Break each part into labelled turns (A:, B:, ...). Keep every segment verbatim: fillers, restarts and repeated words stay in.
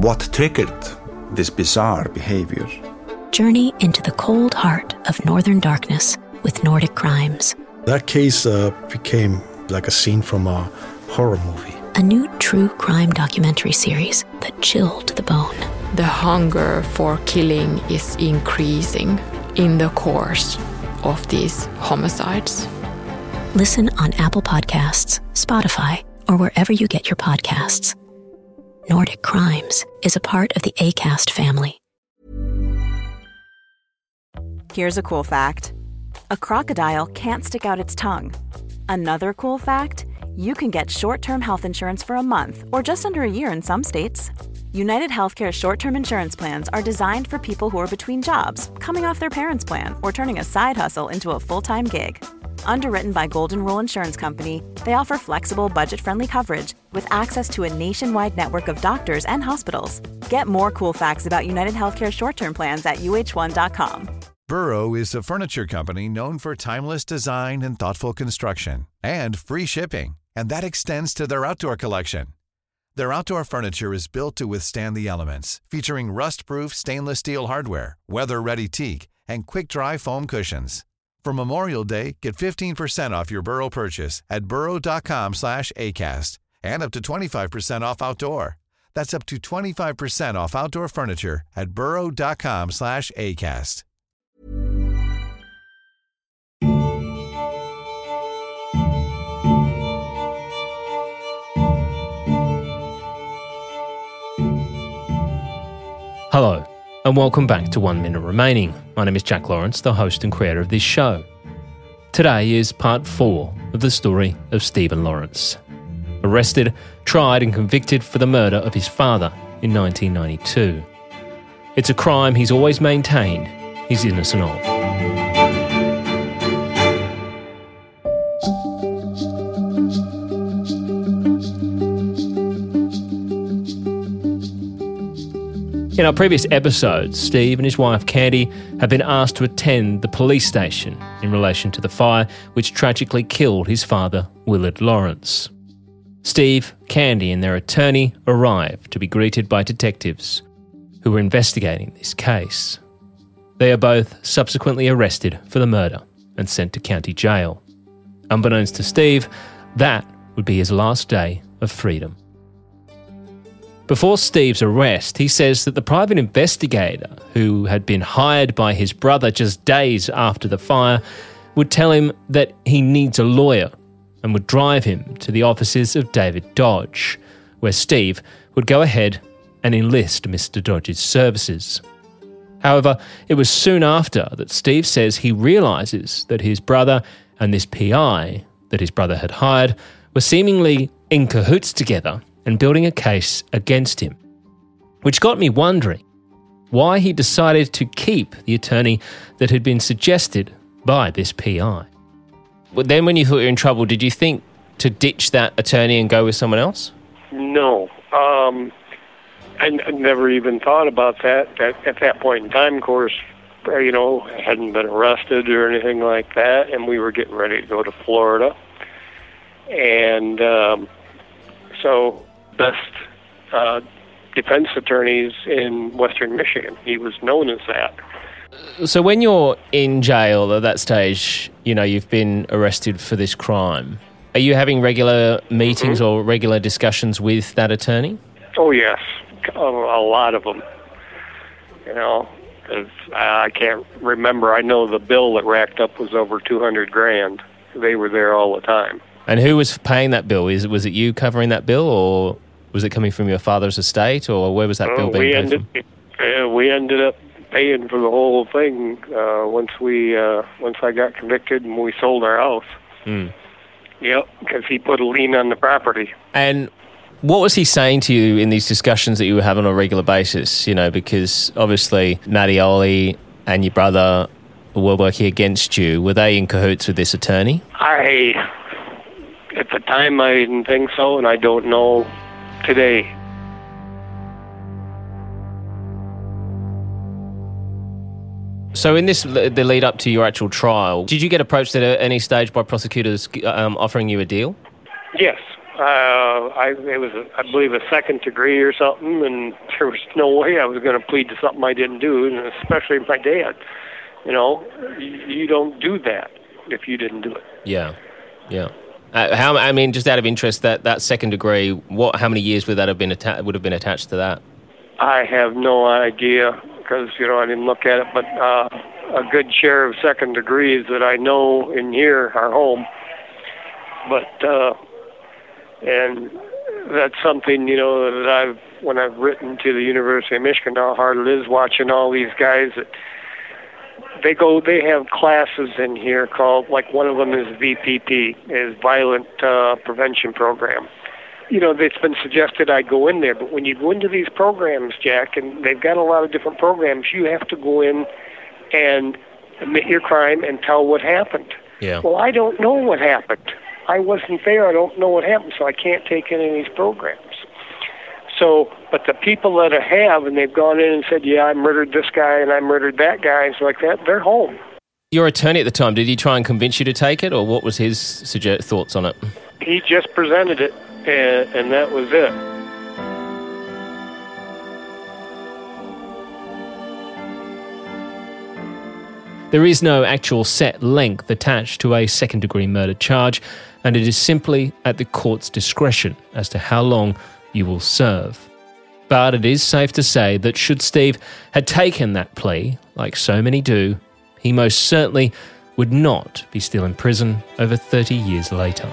A: what triggered this bizarre behavior.
B: Journey into the cold heart of Northern Darkness with Nordic Crimes.
C: That case uh, became like a scene from a horror movie.
B: A new true crime documentary series that chilled to the bone.
D: The hunger for killing is increasing in the course of these homicides.
B: Listen on Apple Podcasts, Spotify, or wherever you get your podcasts. Nordic Crimes is a part of the Acast family.
E: Here's a cool fact. A crocodile can't stick out its tongue. Another cool fact, you can get short-term health insurance for a month or just under a year in some states. United Healthcare short-term insurance plans are designed for people who are between jobs, coming off their parents' plan, or turning a side hustle into a full-time gig. Underwritten by Golden Rule Insurance Company, they offer flexible, budget-friendly coverage with access to a nationwide network of doctors and hospitals. Get more cool facts about United Healthcare short-term plans at U H one dot com.
F: Burrow is a furniture company known for timeless design and thoughtful construction, and free shipping, and that extends to their outdoor collection. Their outdoor furniture is built to withstand the elements, featuring rust-proof stainless steel hardware, weather-ready teak, and quick-dry foam cushions. For Memorial Day, get fifteen percent off your Burrow purchase at burrow.com slash ACAST and up to twenty-five percent off outdoor. That's up to twenty-five percent off outdoor furniture at burrow.com slash ACAST.
G: Hello, and welcome back to One Minute Remaining. My name is Jack Lawrence, the host and creator of this show. Today is part four of the story of Stephen Lawrence. Arrested, tried and convicted for the murder of his father in nineteen ninety-two. It's a crime he's always maintained he's innocent of. In our previous episodes, Steve and his wife Candy have been asked to attend the police station in relation to the fire which tragically killed his father, Willard Lawrence. Steve, Candy and their attorney arrived to be greeted by detectives who were investigating this case. They are both subsequently arrested for the murder and sent to county jail. Unbeknownst to Steve, that would be his last day of freedom. Before Steve's arrest, he says that the private investigator, who had been hired by his brother just days after the fire, would tell him that he needs a lawyer and would drive him to the offices of David Dodge, where Steve would go ahead and enlist Mister Dodge's services. However, it was soon after that Steve says he realises that his brother and this P I that his brother had hired were seemingly in cahoots together and building a case against him, which got me wondering why he decided to keep the attorney that had been suggested by this P I. But then when you thought you were in trouble, did you think to ditch that attorney and go with someone else?
H: No. Um, I, I never even thought about that. At, at that point in time, of course, you know, I hadn't been arrested or anything like that, and we were getting ready to go to Florida. And um, so... best uh, defense attorneys in Western Michigan. He was known as that.
G: So when you're in jail at that stage, you know, you've been arrested for this crime. Are you having regular meetings mm-hmm. or regular discussions with that attorney?
H: Oh, yes. A, a lot of them. You know, 'cause I can't remember. I know the bill that racked up was over two hundred grand. They were there all the time.
G: And who was paying that bill? Is Was it you covering that bill, or was it coming from your father's estate, or where was that bill
H: uh,
G: being
H: we
G: paid
H: ended,
G: from?
H: Uh, we ended up paying for the whole thing uh, once we uh, once I got convicted and we sold our house.
G: Mm.
H: Yep, because he put a lien on the property.
G: And what was he saying to you in these discussions that you were having on a regular basis? You know, because obviously Mattioli and your brother were working against you. Were they in cahoots with this attorney?
H: I... At the time, I didn't think so, and I don't know today.
G: So in this, the lead up to your actual trial, did you get approached at any stage by prosecutors um, offering you a deal?
H: Yes, Uh, I it was, a, I believe, a second degree or something, and there was no way I was going to plead to something I didn't do, and especially my dad. You know, you, you don't do that if you didn't do it.
G: Yeah, yeah. Uh, how? I mean, just out of interest, that, that second degree, what? How many years would that have been atta- would have been attached to that?
H: I have no idea because you know I didn't look at it, but uh, a good share of second degrees that I know in here are home, but. Uh, And that's something, you know, that I've, when I've written to the University of Michigan, how hard it is watching all these guys that they go, they have classes in here called, like one of them is V P P, is Violent uh, Prevention Program. You know, it's been suggested I go in there, but when you go into these programs, Jack, and they've got a lot of different programs, you have to go in and admit your crime and tell what happened.
G: Yeah.
H: Well, I don't know what happened. I wasn't there. I don't know what happened, so I can't take any of these programs. So, but the people that have, and they've gone in and said, yeah, I murdered this guy and I murdered that guy, and so like that, they're home.
G: Your attorney at the time, did he try and convince you to take it, or what was his suggest- thoughts on it?
H: He just presented it, and, and that was it.
G: There is no actual set length attached to a second-degree murder charge, and it is simply at the court's discretion as to how long you will serve. But it is safe to say that should Steve had taken that plea, like so many do, he most certainly would not be still in prison over thirty years later.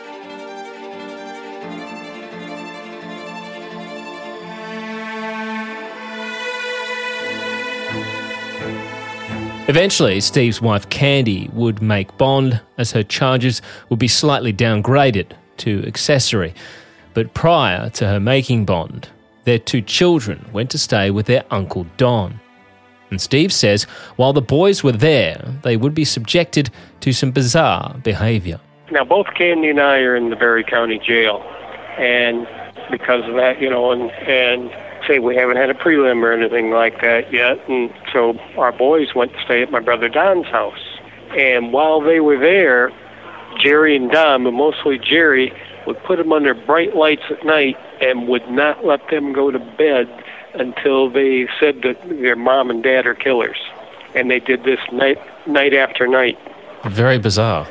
G: Eventually, Steve's wife Candy would make bond as her charges would be slightly downgraded to accessory. But prior to her making bond, their two children went to stay with their uncle Don. And Steve says while the boys were there, they would be subjected to some bizarre behaviour.
H: Now, both Candy and I are in the Barry County Jail. And because of that, you know, and... and say we haven't had a prelim or anything like that yet, and so our boys went to stay at my brother Don's house. And while they were there, Jerry and Don, but mostly Jerry, would put them under bright lights at night and would not let them go to bed until they said that their mom and dad are killers. And they did this night night after night.
G: Very bizarre.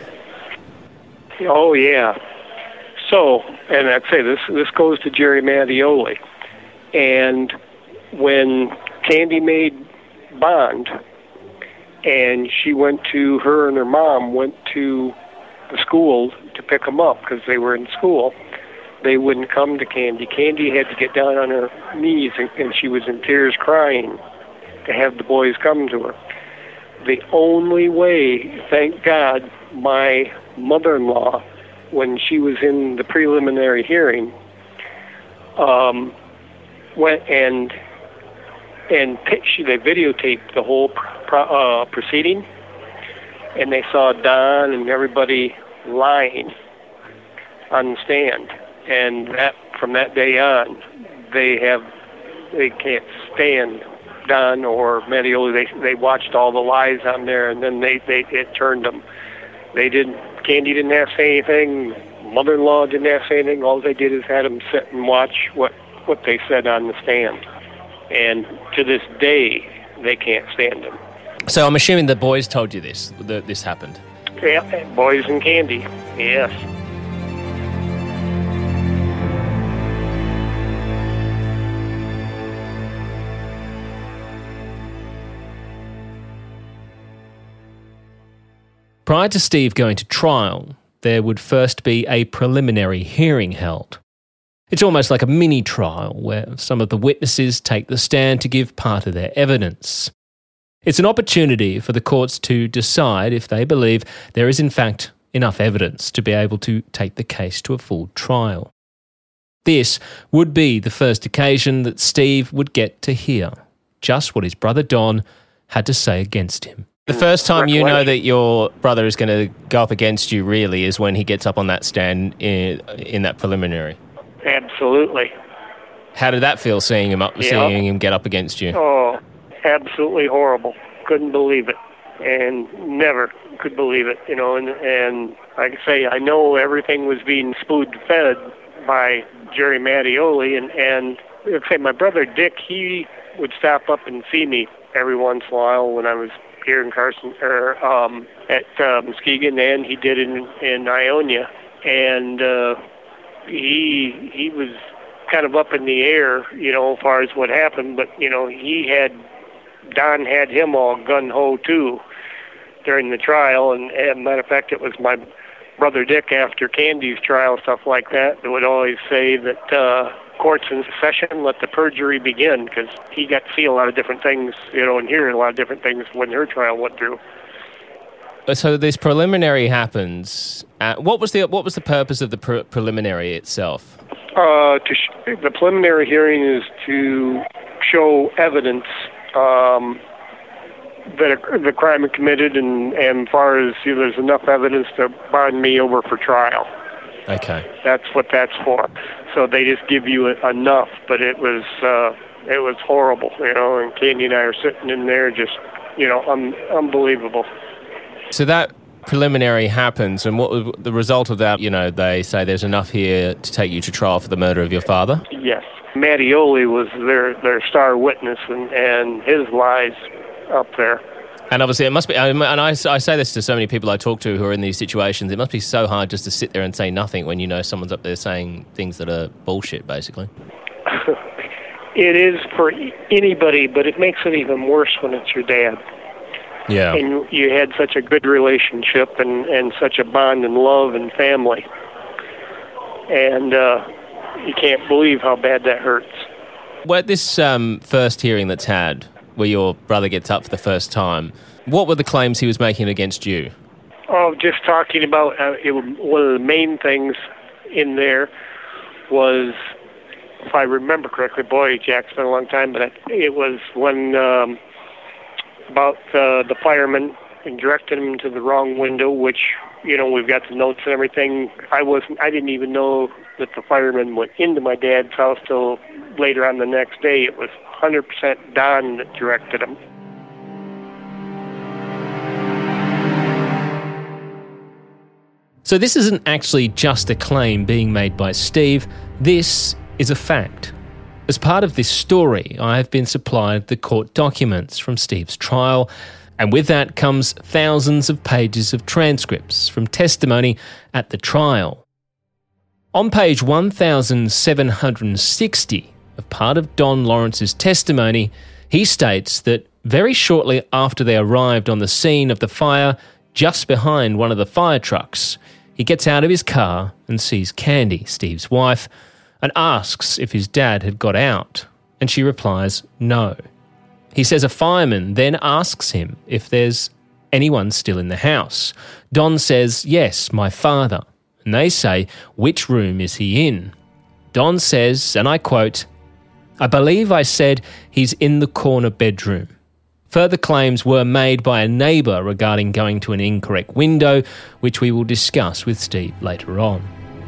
H: Oh, yeah. So, and I'd say this this goes to Jerry Mattioli. And when Candy made bond, and she went to, her and her mom went to the school to pick them up because they were in school, they wouldn't come to Candy. Candy had to get down on her knees, and, and she was in tears crying to have the boys come to her. The only way, thank God, my mother-in-law, when she was in the preliminary hearing, um, went and and she, they videotaped the whole pro, uh, proceeding, and they saw Don and everybody lying on the stand. And that from that day on, they have they can't stand Don or Mattioli. They they watched all the lies on there, and then they they it turned them. They didn't. Candy didn't have to say anything. Mother-in-law didn't have to say anything. All they did is had them sit and watch what. what they said on the stand. And to this day, they can't stand him.
G: So I'm assuming the boys told you this, that this happened?
H: Yeah, boys and Candy, yes.
G: Prior to Steve going to trial, there would first be a preliminary hearing held. It's almost like a mini trial where some of the witnesses take the stand to give part of their evidence. It's an opportunity for the courts to decide if they believe there is in fact enough evidence to be able to take the case to a full trial. This would be the first occasion that Steve would get to hear just what his brother Don had to say against him. The first time you know that your brother is going to go up against you really is when he gets up on that stand in, in that preliminary.
H: Absolutely.
G: How did that feel, seeing him up,
H: yeah.
G: seeing him get up against you?
H: Oh, absolutely horrible. Couldn't believe it, and never could believe it. You know, and and like I say, I know everything was being spoon-fed by Jerry Mattioli, and, and let's say my brother Dick, he would stop up and see me every once in a while when I was here in Carson, or um, at uh, Muskegon, and he did in, in Ionia. And uh, he he was kind of up in the air, you know, as far as what happened, but, you know, he had, Don had him all gun-ho, too, during the trial, and as a matter of fact, it was my brother Dick, after Candy's trial, stuff like that, that would always say that uh, courts in session, let the perjury begin, because he got to see a lot of different things, you know, and hear a lot of different things when her trial went through.
G: So this preliminary happens. Uh, what was the what was the purpose of the pre- preliminary itself?
H: Uh, to sh- the preliminary hearing is to show evidence um, that a, the crime was committed, and, and as far as you know, there's enough evidence to bond me over for trial.
G: Okay.
H: That's what that's for. So they just give you enough, but it was uh, it was horrible, you know. And Candy and I are sitting in there, just you know, un- unbelievable.
G: So that preliminary happens, and what was the result of that? You know, they say there's enough here to take you to trial for the murder of your father?
H: Yes. Mattioli was their, their star witness, and, and his lies up there.
G: And obviously it must be, and I, I say this to so many people I talk to who are in these situations, it must be so hard just to sit there and say nothing when you know someone's up there saying things that are bullshit, basically.
H: It is for anybody, but it makes it even worse when it's your dad.
G: Yeah.
H: And you had such a good relationship and, and such a bond and love and family. And uh, you can't believe how bad that hurts.
G: Well, this um, first hearing that's had, where your brother gets up for the first time, what were the claims he was making against you?
H: Oh, just talking about, uh, it, one of the main things in there was, if I remember correctly, boy, Jack's been a long time, but it was when... Um, about uh, the fireman and directed him to the wrong window, which, you know, we've got the notes and everything. I wasn't, I didn't even know that the fireman went into my dad's house till later on the next day. It was one hundred percent Don that directed him.
G: So this isn't actually just a claim being made by Steve. This is a fact. As part of this story, I have been supplied the court documents from Steve's trial, and with that comes thousands of pages of transcripts from testimony at the trial. On page one thousand seven hundred sixty of part of Don Lawrence's testimony, he states that very shortly after they arrived on the scene of the fire, just behind one of the fire trucks, he gets out of his car and sees Candy, Steve's wife, and asks if his dad had got out, and she replies no. He says a fireman then asks him if there's anyone still in the house. Don says, yes, my father, and they say, which room is he in? Don says, and I quote, I believe I said he's in the corner bedroom. Further claims were made by a neighbour regarding going to an incorrect window, which we will discuss with Steve later on.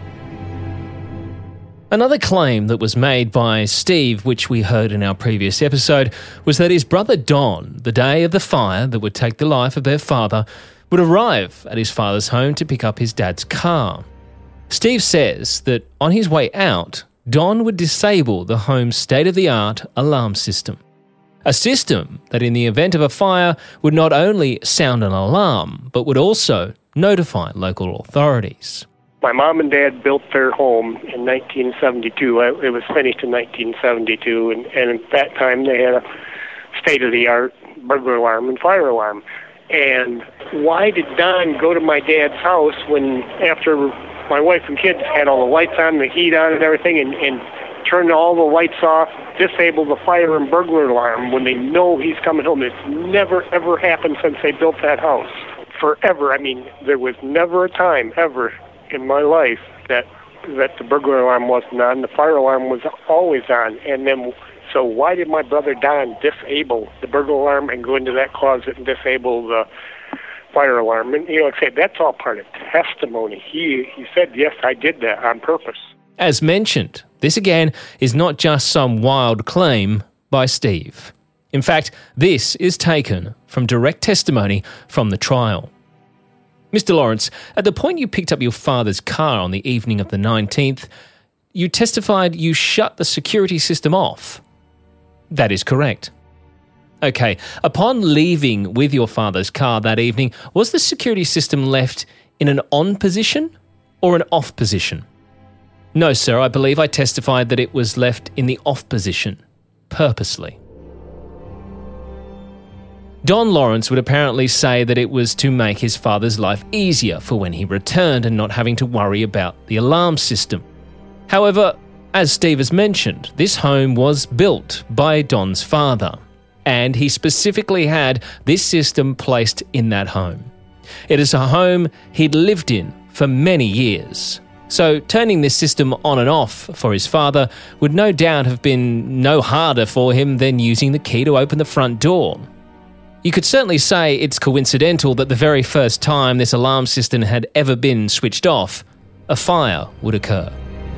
G: Another claim that was made by Steve, which we heard in our previous episode, was that his brother Don, the day of the fire that would take the life of their father, would arrive at his father's home to pick up his dad's car. Steve says that on his way out, Don would disable the home's state-of-the-art alarm system. A system that in the event of a fire would not only sound an alarm, but would also notify local authorities.
H: My mom and dad built their home in nineteen seventy-two. It was finished in nineteen seventy-two, and, and at that time they had a state-of-the-art burglar alarm and fire alarm. And why did Don go to my dad's house when, after my wife and kids had all the lights on, the heat on and everything, and, and turn all the lights off, disable the fire and burglar alarm when they know he's coming home? It's never, ever happened since they built that house. Forever. I mean, there was never a time, ever, in my life that that the burglar alarm wasn't on. The fire alarm was always on. And then, so why did my brother Don disable the burglar alarm and go into that closet and disable the fire alarm? And, you know, like I said, that's all part of testimony. He, he said, yes, I did that on purpose.
G: As mentioned, this again is not just some wild claim by Steve. In fact, this is taken from direct testimony from the trial. Mister Lawrence, at the point you picked up your father's car on the evening of the nineteenth, you testified you shut the security system off. That is correct. Okay, upon leaving with your father's car that evening, was the security system left in an on position or an off position? No, sir, I believe I testified that it was left in the off position, purposely. Don Lawrence would apparently say that it was to make his father's life easier for when he returned and not having to worry about the alarm system. However, as Steve has mentioned, this home was built by Don's father, and he specifically had this system placed in that home. It is a home he'd lived in for many years. So turning this system on and off for his father would no doubt have been no harder for him than using the key to open the front door. You could certainly say it's coincidental that the very first time this alarm system had ever been switched off, a fire would occur.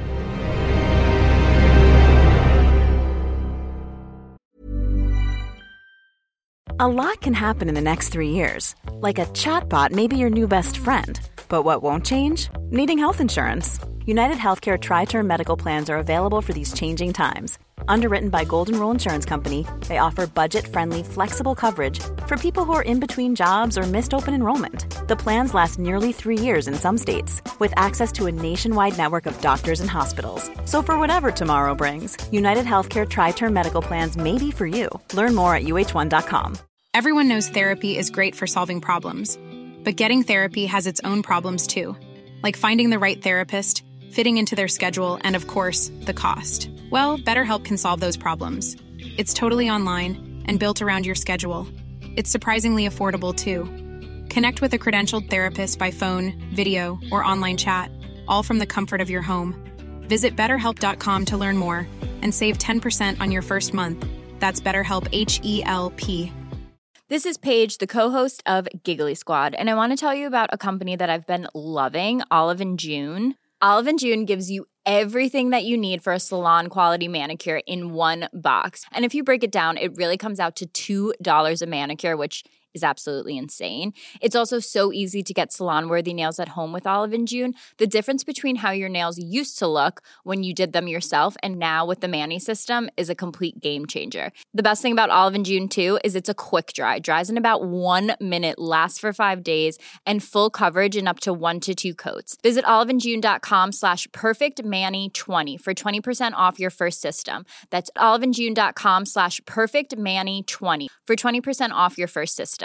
E: A lot can happen in the next three years. Like a chatbot may be your new best friend. But what won't change? Needing health insurance. United Healthcare Tri-Term Medical Plans are available for these changing times. Underwritten by Golden Rule Insurance Company, they offer budget-friendly, flexible coverage for people who are in between jobs or missed open enrollment. The plans last nearly three years in some states, with access to a nationwide network of doctors and hospitals. So for whatever tomorrow brings, United Healthcare Tri-Term Medical Plans may be for you. Learn more at U H one dot com.
I: Everyone knows therapy is great for solving problems. But getting therapy has its own problems too, like finding the right therapist, fitting into their schedule, and of course, the cost. Well, BetterHelp can solve those problems. It's totally online and built around your schedule. It's surprisingly affordable too. Connect with a credentialed therapist by phone, video, or online chat, all from the comfort of your home. Visit better help dot com to learn more and save ten percent on your first month. That's BetterHelp, H E L P.
J: This is Paige, the co-host of Giggly Squad, and I want to tell you about a company that I've been loving, Olive and June. Olive and June gives you everything that you need for a salon-quality manicure in one box. And if you break it down, it really comes out to two dollars a manicure, which is absolutely insane. It's also so easy to get salon-worthy nails at home with Olive and June. The difference between how your nails used to look when you did them yourself and now with the Mani system is a complete game changer. The best thing about Olive and June, too, is it's a quick dry. Dries in about one minute, lasts for five days, and full coverage in up to one to two coats. Visit oliveandjune.com slash perfectmani20 for twenty percent off your first system. That's oliveandjune.com slash perfectmani20 for twenty percent off your first system.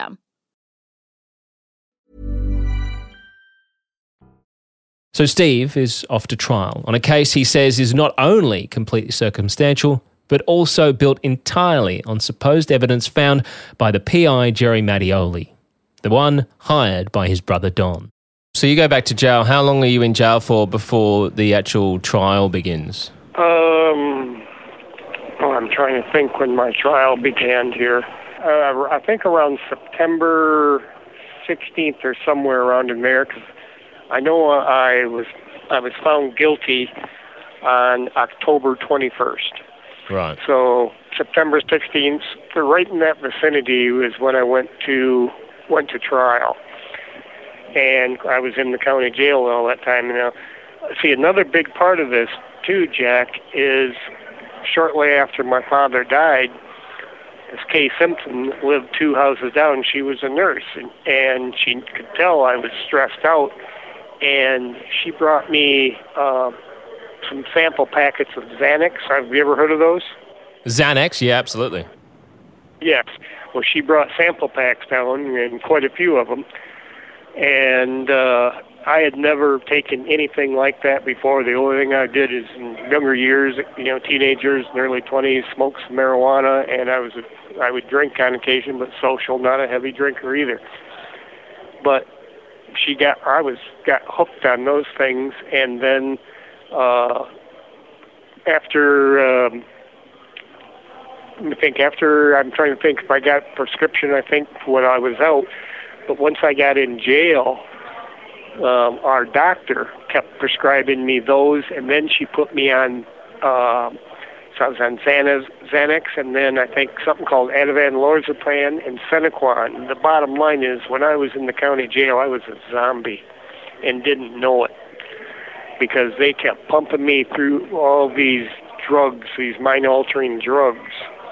G: So Steve is off to trial on a case he says is not only completely circumstantial, but also built entirely on supposed evidence found by the P I Jerry Mattioli, the one hired by his brother Don. So you go back to jail. How long are you in jail for before the actual trial begins?
H: Um, oh, I'm trying to think when my trial began here. Uh, I think around September sixteenth or somewhere around in there, because I know I was I was found guilty on October twenty-first.
G: Right.
H: So September sixteenth, right in that vicinity, was when I went to went to trial, and I was in the county jail all that time. Now, see, another big part of this too, Jack, is shortly after my father died, Miss Kay Simpson lived two houses down. She was a nurse, and, and she could tell I was stressed out. And she brought me uh, some sample packets of Xanax. Have you ever heard of those?
G: Xanax, yeah, absolutely.
H: Yes. Well, she brought sample packs down, and quite a few of them. And uh, I had never taken anything like that before. The only thing I did is in younger years, you know, teenagers in early twenties, smoked some marijuana, and I was a, I would drink on occasion, but social, not a heavy drinker either. But she got, I was got hooked on those things, and then uh, after, um, I think after, I'm trying to think if I got prescription, I think when I was out, but once I got in jail, um, our doctor kept prescribing me those, and then she put me on, uh, so I was on Xanax, Xanax, and then I think something called Ativan, Lorazepam, and Senequan. And the bottom line is, when I was in the county jail, I was a zombie and didn't know it. because they kept pumping me through all these drugs, these mind-altering drugs.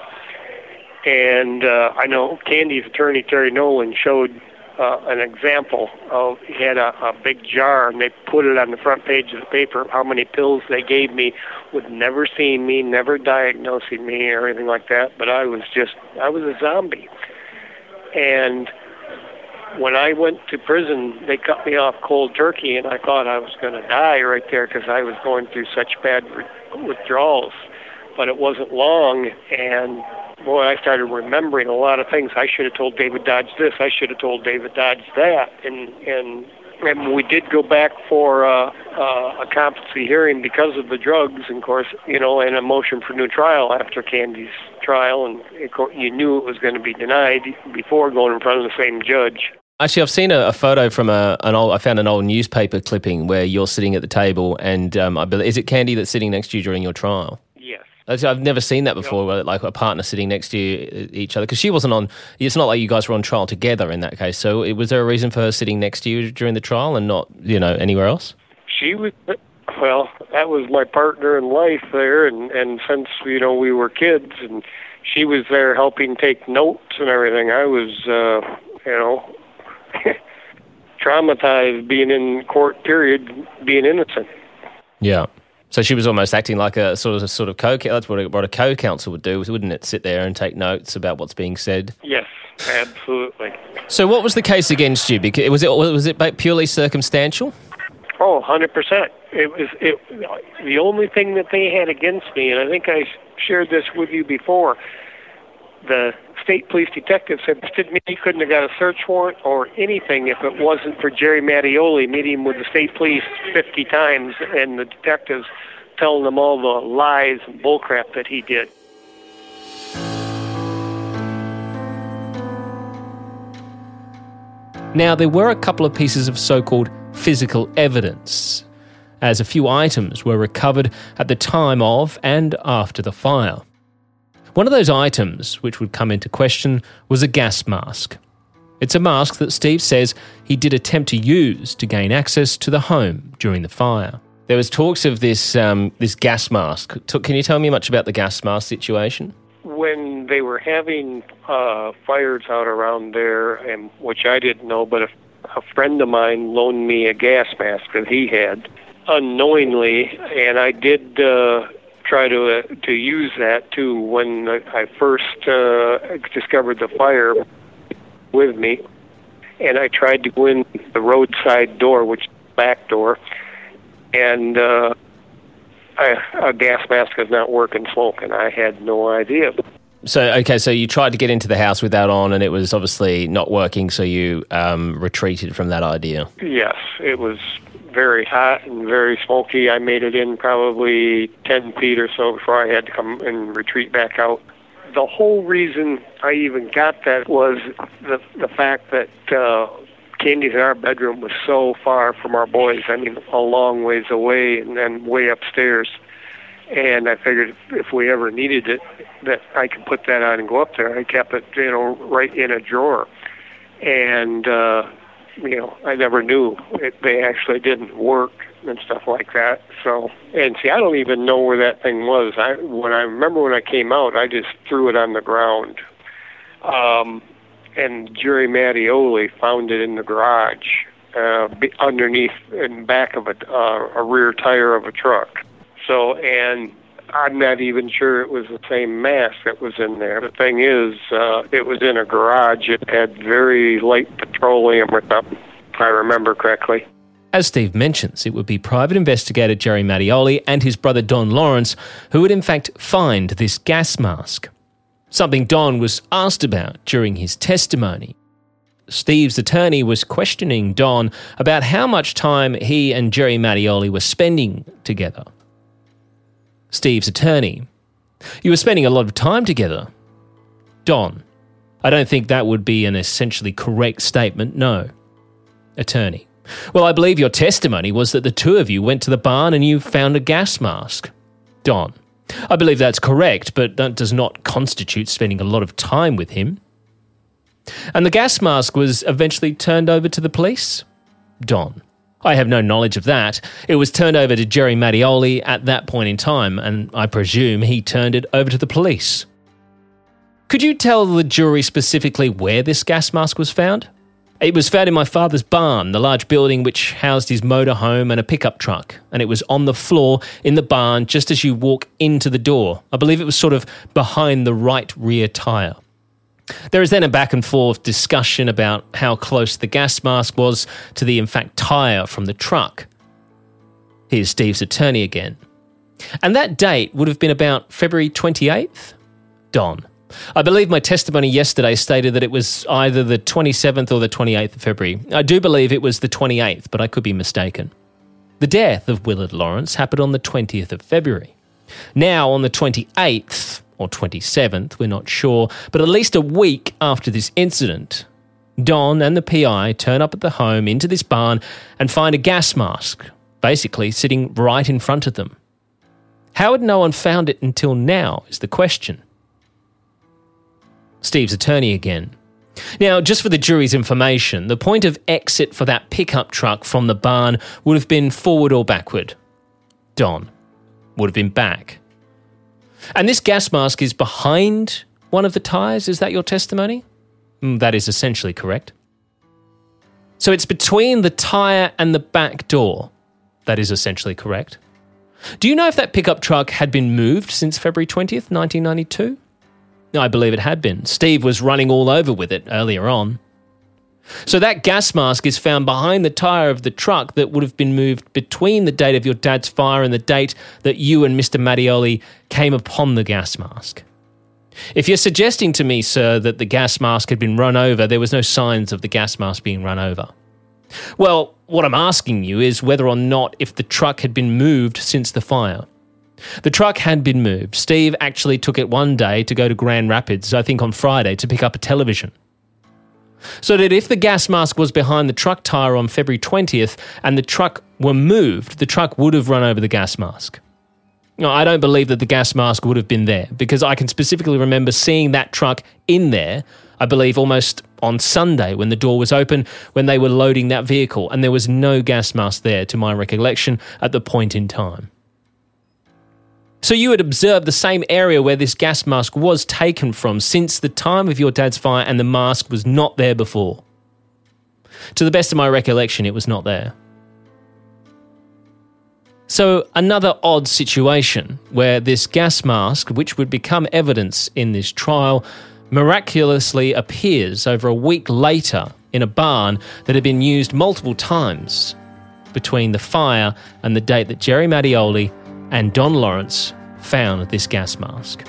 H: And uh, I know Candy's attorney, Terry Nolan, showed uh, an example of, he had a, a big jar, and they put it on the front page of the paper, how many pills they gave me with never seeing me, never diagnosing me or anything like that. But I was just, I was a zombie. And when I went to prison, they cut me off cold turkey, and I thought I was going to die right there because I was going through such bad re- withdrawals. But it wasn't long, and boy, I started remembering a lot of things. I should have told David Dodge this. I should have told David Dodge that. And and, and we did go back for uh, uh, a competency hearing because of the drugs, and of course, you know, and a motion for new trial after Candy's trial. And of course, you knew it was going to be denied before going in front of the same judge.
G: Actually, I've seen a, a photo from a, an old. I found an old newspaper clipping where you're sitting at the table, and um, I believe, is it Candy that's sitting next to you during your trial?
H: Yes.
G: I've never seen that before, where, like a partner sitting next to you, each other, because she wasn't on. It's not like you guys were on trial together in that case. So, was there a reason for her sitting next to you during the trial and not, you know, anywhere else?
H: She was. Well, that was my partner in life there, and and since you know we were kids, and she was there helping take notes and everything. I was, uh, you know. traumatized being in court, period, being innocent.
G: Yeah. So she was almost acting like a sort of a sort of co. That's what a, what a co-counsel would do, wouldn't it? Sit there and take notes about what's being said.
H: Yes, absolutely.
G: So what was the case against you? Because was it was it purely circumstantial?
H: Oh, one hundred percent. It was it. The only thing that they had against me, and I think I shared this with you before. The state police detective said me he couldn't have got a search warrant or anything if it wasn't for Jerry Mattioli meeting with the state police fifty times and the detectives telling them all the lies and bullcrap that he did.
G: Now, there were a couple of pieces of so-called physical evidence, as a few items were recovered at the time of and after the fire. One of those items which would come into question was a gas mask. It's a mask that Steve says he did attempt to use to gain access to the home during the fire. There was talks of this um, this gas mask. Can you tell me much about the gas mask situation?
H: When they were having uh, fires out around there, and which I didn't know, but a, a friend of mine loaned me a gas mask that he had unknowingly, and I did... Uh, try to uh, to use that too when I first uh, discovered the fire with me, and I tried to go in the roadside door, which is the back door, and uh, I, a gas mask does not work in smoke, and I had no idea.
G: So, okay, so you tried to get into the house with that on, and it was obviously not working, so you um, retreated from that idea.
H: Yes, it was very hot and very smoky. I made it in probably ten feet or so before I had to come and retreat back out. The whole reason I even got that was the the fact that uh, Candy's in our bedroom was so far from our boys. I mean, a long ways away and then way upstairs. And I figured if we ever needed it, that I could put that on and go up there. I kept it, you know, right in a drawer. And, uh, you know, I never knew it, they actually didn't work and stuff like that. So, and see, I don't even know where that thing was. I when I remember when I came out, I just threw it on the ground. Um, and Jerry Mattioli found it in the garage, uh, underneath and back of a, uh, a rear tire of a truck. So, and I'm not even sure it was the same mask that was in there. The thing is, uh, it was in a garage. It had very light petroleum or something, if I remember correctly.
G: As Steve mentions, it would be private investigator Jerry Mattioli and his brother Don Lawrence who would in fact find this gas mask. Something Don was asked about during his testimony. Steve's attorney was questioning Don about how much time he and Jerry Mattioli were spending together. Steve's attorney: "You were spending a lot of time together." Don: "I don't think that would be an essentially correct statement, no." Attorney: "Well, I believe your testimony was that the two of you went to the barn and you found a gas mask." Don: "I believe that's correct, but that does not constitute spending a lot of time with him." "And the gas mask was eventually turned over to the police?" Don: I have no knowledge of that. It was turned over to Jerry Mattioli at that point in time, and I presume he turned it over to the police. Could you tell the jury specifically where this gas mask was found? It was found in my father's barn, the large building which housed his motorhome and a pickup truck, and it was on the floor in the barn just as you walk into the door. I believe it was sort of behind the right rear tyre. There is then a back and forth discussion about how close the gas mask was to the, in fact, tyre from the truck. Here's Steve's attorney again. And that date would have been about February twenty-eighth? Don. I believe my testimony yesterday stated that it was either the twenty-seventh or the twenty-eighth of February. I do believe it was the twenty-eighth, but I could be mistaken. The death of Willard Lawrence happened on the twentieth of February. Now, on the twenty-eighth, or twenty-seventh, we're not sure, but at least a week after this incident, Don and the P I turn up at the home into this barn and find a gas mask, basically sitting right in front of them. How had no one found it until now is the question. Steve's attorney again. Now, just for the jury's information, the point of exit for that pickup truck from the barn would have been forward or backward. Don. Would have been back. And this gas mask is behind one of the tyres, is that your testimony? Mm, that is essentially correct. So it's between the tyre and the back door. That is essentially correct. Do you know if that pickup truck had been moved since February twentieth, nineteen ninety-two? I believe it had been. Steve was running all over with it earlier on. So that gas mask is found behind the tyre of the truck that would have been moved between the date of your dad's fire and the date that you and Mister Mattioli came upon the gas mask. If you're suggesting to me, sir, that the gas mask had been run over, there was no signs of the gas mask being run over. Well, what I'm asking you is whether or not if the truck had been moved since the fire. The truck had been moved. Steve actually took it one day to go to Grand Rapids, I think on Friday, to pick up a television. So that if the gas mask was behind the truck tyre on February twentieth and the truck were moved, the truck would have run over the gas mask. No, I don't believe that the gas mask would have been there because I can specifically remember seeing that truck in there, I believe almost on Sunday when the door was open, when they were loading that vehicle, and there was no gas mask there to my recollection at the point in time. So you had observed the same area where this gas mask was taken from since the time of your dad's fire and the mask was not there before. To the best of my recollection, it was not there. So another odd situation where this gas mask, which would become evidence in this trial, miraculously appears over a week later in a barn that had been used multiple times between the fire and the date that Jerry Mattioli and Don Lawrence found this gas mask.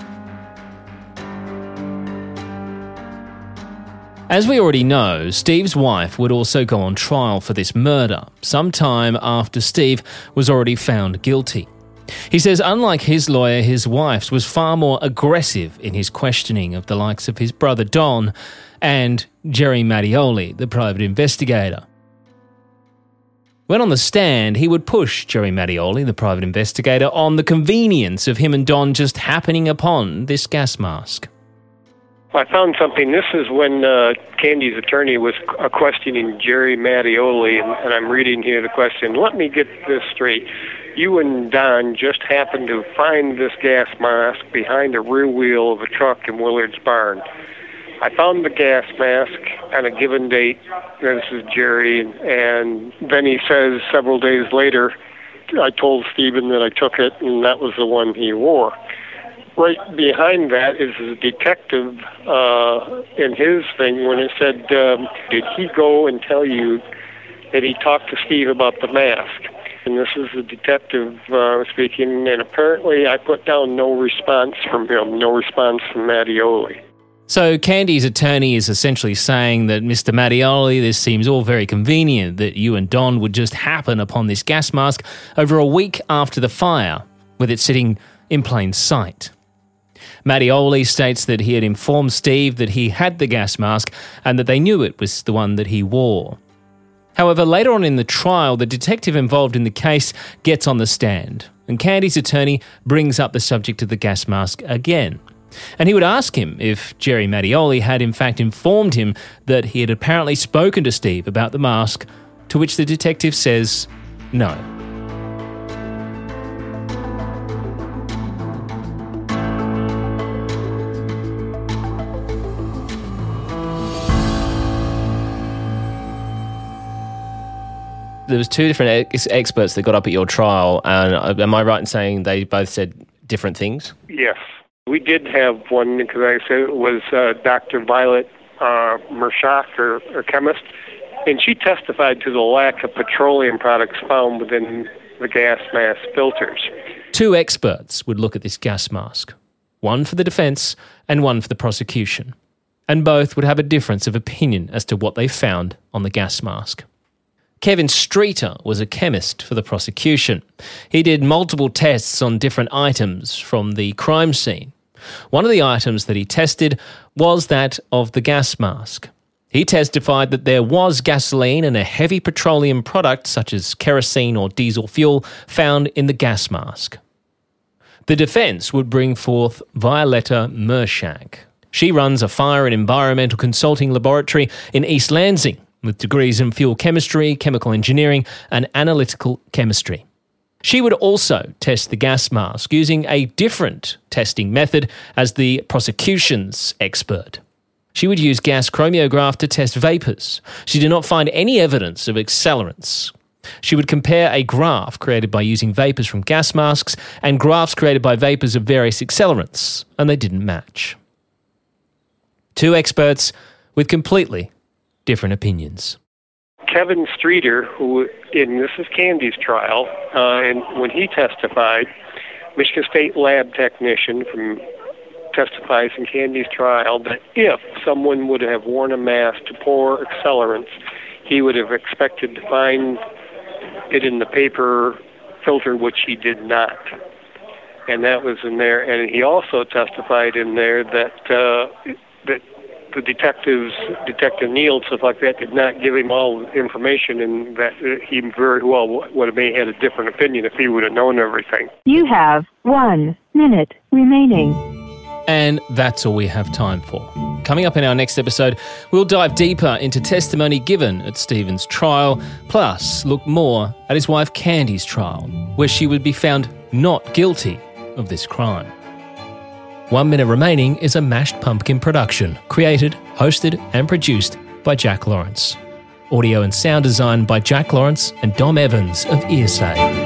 G: As we already know, Steve's wife would also go on trial for this murder, sometime after Steve was already found guilty. He says unlike his lawyer, his wife's was far more aggressive in his questioning of the likes of his brother Don and Jerry Mattioli, the private investigator. When on the stand, he would push Jerry Mattioli, the private investigator, on the convenience of him and Don just happening upon this gas mask.
H: I found something. This is when uh, Candy's attorney was uh, questioning Jerry Mattioli, and, and I'm reading here the question. Let me get this straight. You and Don just happened to find this gas mask behind the rear wheel of a truck in Willard's barn. I found the gas mask on a given date. This is Jerry, and then he says several days later, I told Stephen that I took it, and that was the one he wore. Right behind that is the detective uh, in his thing when it said, um, did he go and tell you that he talked to Steve about the mask? And this is the detective uh, speaking, and apparently I put down no response from him, no response from Mattioli.
G: So Candy's attorney is essentially saying that Mister Mattioli, this seems all very convenient that you and Don would just happen upon this gas mask over a week after the fire, with it sitting in plain sight. Mattioli states that he had informed Steve that he had the gas mask and that they knew it was the one that he wore. However, later on in the trial, the detective involved in the case gets on the stand, and Candy's attorney brings up the subject of the gas mask again. And he would ask him if Jerry Mattioli had in fact informed him that he had apparently spoken to Steve about the mask to which the detective says no. There was two different ex- experts that got up at your trial, and am I right in saying they both said different things?
H: Yes. We did have one, because I said it was uh, Doctor Violet uh, Mershak, or, or chemist, and she testified to the lack of petroleum products found within the gas mask filters.
G: Two experts would look at this gas mask, one for the defence and one for the prosecution, and both would have a difference of opinion as to what they found on the gas mask. Kevin Streeter was a chemist for the prosecution. He did multiple tests on different items from the crime scene. One of the items that he tested was that of the gas mask. He testified that there was gasoline and a heavy petroleum product such as kerosene or diesel fuel found in the gas mask. The defence would bring forth Violetta Mershak. She runs a fire and environmental consulting laboratory in East Lansing, with degrees in fuel chemistry, chemical engineering, and analytical chemistry. She would also test the gas mask using a different testing method as the prosecution's expert. She would use gas chromatograph to test vapours. She did not find any evidence of accelerants. She would compare a graph created by using vapours from gas masks and graphs created by vapours of various accelerants, and they didn't match. Two experts with completely different opinions.
H: Kevin Streeter, who, in this is Candy's trial, uh, and when he testified, Michigan State lab technician from testifies in Candy's trial that if someone would have worn a mask to pour accelerants, he would have expected to find it in the paper filter, which he did not. And that was in there. And he also testified in there that uh, that the detectives, Detective Neal, stuff like that, did not give him all the information, and that he very well would have may had a different opinion if he would have known everything.
K: You have one minute remaining.
G: And that's all we have time for. Coming up in our next episode, we'll dive deeper into testimony given at Stephen's trial, plus look more at his wife Candy's trial, where she would be found not guilty of this crime. One Minute Remaining is a Mashed Pumpkin production, created, hosted and produced by Jack Lawrence. Audio and sound design by Jack Lawrence and Dom Evans of Earsay.